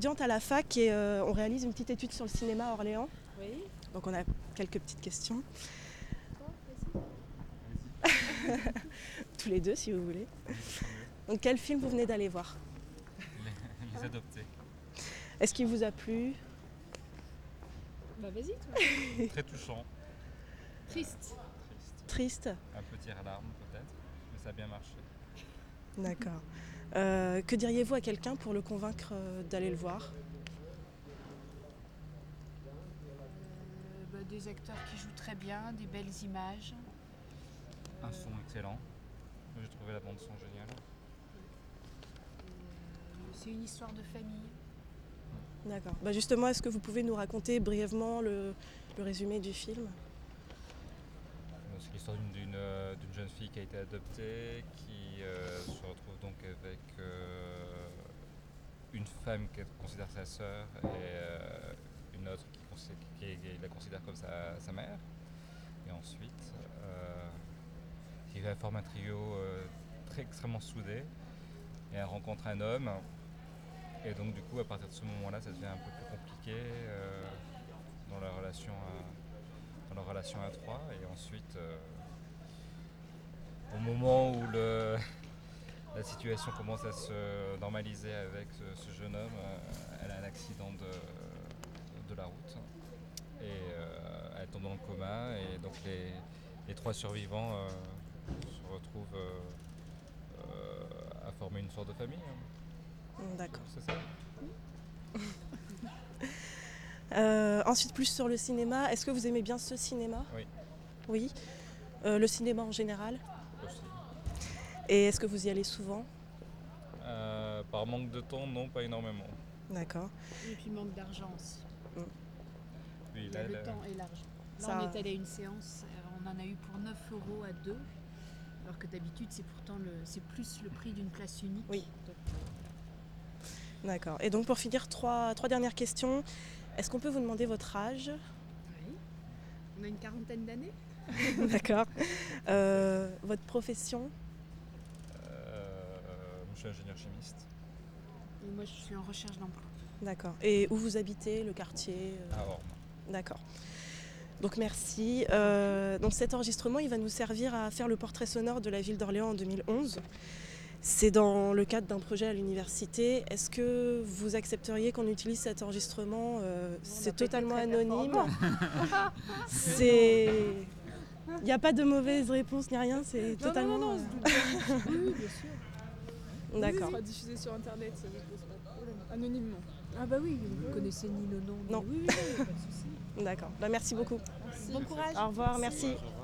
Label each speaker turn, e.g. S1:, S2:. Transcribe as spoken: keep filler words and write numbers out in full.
S1: Étudiante à la fac et euh, on réalise une petite étude sur le cinéma à Orléans.
S2: Oui.
S1: Donc on a quelques petites questions. Tous les deux si vous voulez. Donc quel film vous venez d'aller voir?
S3: Les, les adoptés.
S1: Est-ce qu'il vous a plu?
S2: Bah vas-y toi.
S3: Très touchant.
S2: Triste.
S3: Triste.
S1: Triste?
S3: Un peu tir à larmes peut-être, mais ça a bien marché.
S1: D'accord. Euh, que diriez-vous à quelqu'un pour le convaincre euh, d'aller le voir?
S2: Euh, bah, des acteurs qui jouent très bien, des belles images.
S3: Un son excellent. J'ai trouvé la bande son géniale.
S2: Euh, c'est une histoire de famille.
S1: D'accord. Bah justement, est-ce que vous pouvez nous raconter brièvement le, le résumé du film?
S3: C'est l'histoire d'une, d'une, euh, d'une jeune fille qui a été adoptée, qui euh, se retrouve donc avec euh, une femme qu'elle considère sa sœur et euh, une autre qui, considère, qui, qui la considère comme sa, sa mère. Et ensuite, euh, il forme un trio euh, très extrêmement soudé et elle rencontre un homme. Et donc du coup, à partir de ce moment-là, ça devient un peu plus compliqué euh, dans la relation à, dans leur relation à trois. Et ensuite, euh, au moment où le, la situation commence à se normaliser avec ce, ce jeune homme, euh, elle a un accident de, de la route et euh, elle tombe dans le coma. Et donc les, les trois survivants euh, se retrouvent euh, euh, à former une sorte de famille.
S1: D'accord.
S3: C'est ça.
S1: Euh, ensuite, plus sur le cinéma. Est-ce que vous aimez bien ce cinéma?
S3: Oui.
S1: Oui. Euh, le cinéma en général?
S3: Aussi.
S1: Et est-ce que vous y allez souvent?
S3: Euh, par manque de temps, non, pas énormément.
S1: D'accord.
S2: Et puis manque d'argent aussi.
S1: Mm.
S3: Oui,
S2: Il y a
S3: là,
S2: le
S3: là,
S2: temps et l'argent. Là
S1: Ça-
S2: on est allé à une séance, on en a eu pour neuf euros à deux. Alors que d'habitude c'est pourtant le, c'est plus le prix d'une place unique.
S1: Oui.
S2: Donc,
S1: D'accord. Et donc pour finir, trois, trois dernières questions. Est-ce qu'on peut vous demander votre âge?
S2: oui. On a une quarantaine d'années.
S1: D'accord. Euh, votre profession?
S3: euh, je suis ingénieur chimiste
S2: Et moi je suis en recherche d'emploi.
S1: D'accord. Et où vous habitez, le quartier? euh,
S3: à Orme.
S1: D'accord. Donc merci. Euh, donc cet enregistrement, il va nous servir à faire le portrait sonore de la ville d'Orléans en deux mille onze. C'est dans le cadre d'un projet à l'université. Est-ce que vous accepteriez qu'on utilise cet enregistrement? euh, C'est totalement anonyme. C'est... Il n'y a pas de mauvaise réponse ni rien, c'est totalement...
S4: Non, non, non,
S1: euh,
S4: on se doute bien. Oui, oui, bien sûr.
S1: D'accord.
S4: Ça sera diffusé sur internet, ça ne pose pas de problème. Anonymement.
S2: Ah bah oui, vous ne connaissez ni le nom.
S1: Non.
S2: Ni... Oui, oui, oui, pas de souci.
S1: D'accord. Bah, merci beaucoup.
S4: Merci.
S2: Bon courage.
S1: Au revoir, merci.
S3: Au revoir.